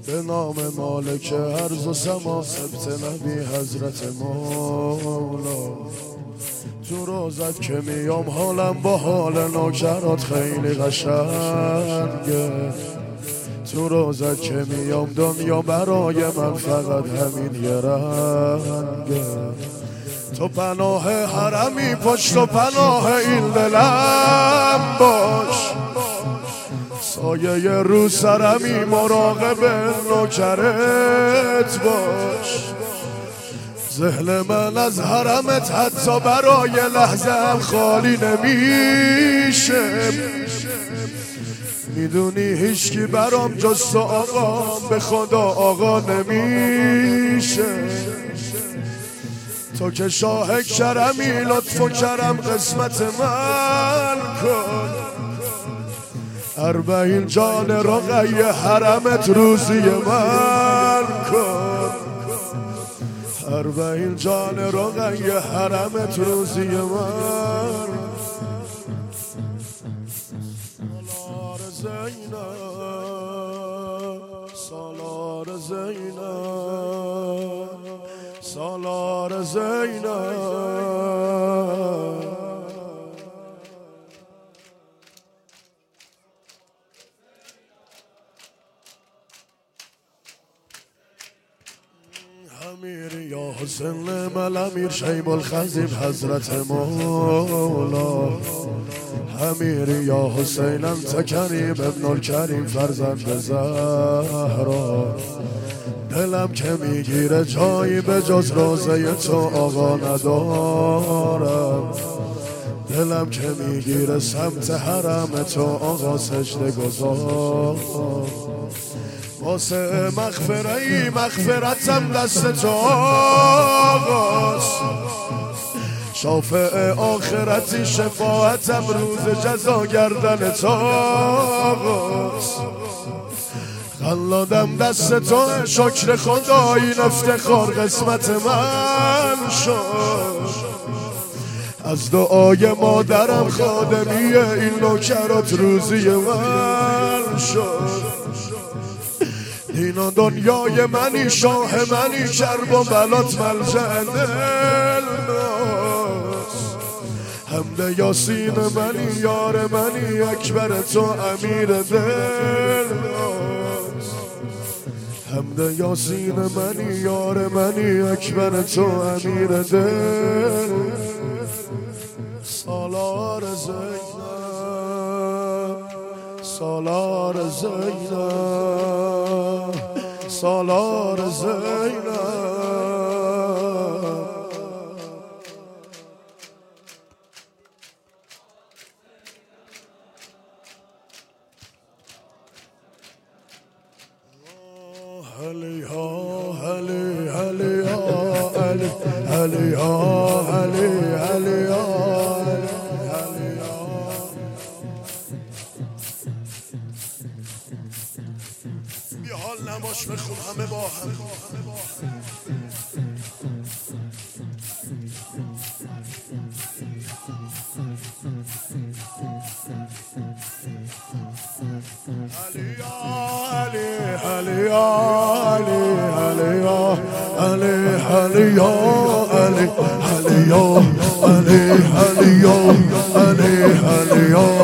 به نام مالک ارض و سما سبت نبی حضرت مولا. تو روزت که میام حالم با حال نوکرات خیلی قشنگه. تو روزت که میام دنیا برای من فقط همین یه رنگه. تو پناه حرمی پشت و پناه این دلم باش. سایه رو سرمی مراقب نوکرت باش. ذهن من از حرمت حتی برای لحظه هم خالی نمیشه. میدونی هیچکی برام جز تو آقا به خدا آقا نمیشه. تو که شاه کرمی لطف و کرم قسمت من کن. 40 جان رقی حرمت روزی من کن. 40 جان رقی حرمت روزی من. سالار زینب سالار زینب. امیر یا حسین من امیر شیب الخزیب حضرت مولا. امیر یا حسین انت کریم ابن الکریم فرزند زهرا. دلم که میگیره جایی به جز روزه تو آقا ندارم. دلم که میگیره سمت حرم تو آقا سجده گذار. واسه مغفرتم دست تو آقاست. شافع آخرتی شفاعتم روز جزا گردن تو آقاست. خلادم دست تو شکر خدا این افتخار قسمت من شد. از دعای مادرم خادمی این نوکرات روزی من شد. اینا دنیای منی شاه منی کرب و بلات ملجأ دل ناز. حمد یاسین منی یار منی اکبر تو امیر دل ناز. حمد یاسین منی یار منی اکبر تو امیر دل. سالار زینب سالار زینب سالار زینب. هلی ها هلی هلی ها هلی هلی ها هلی هلی ها هلی ها. بی حال نباش بخون همه با هم. Ali,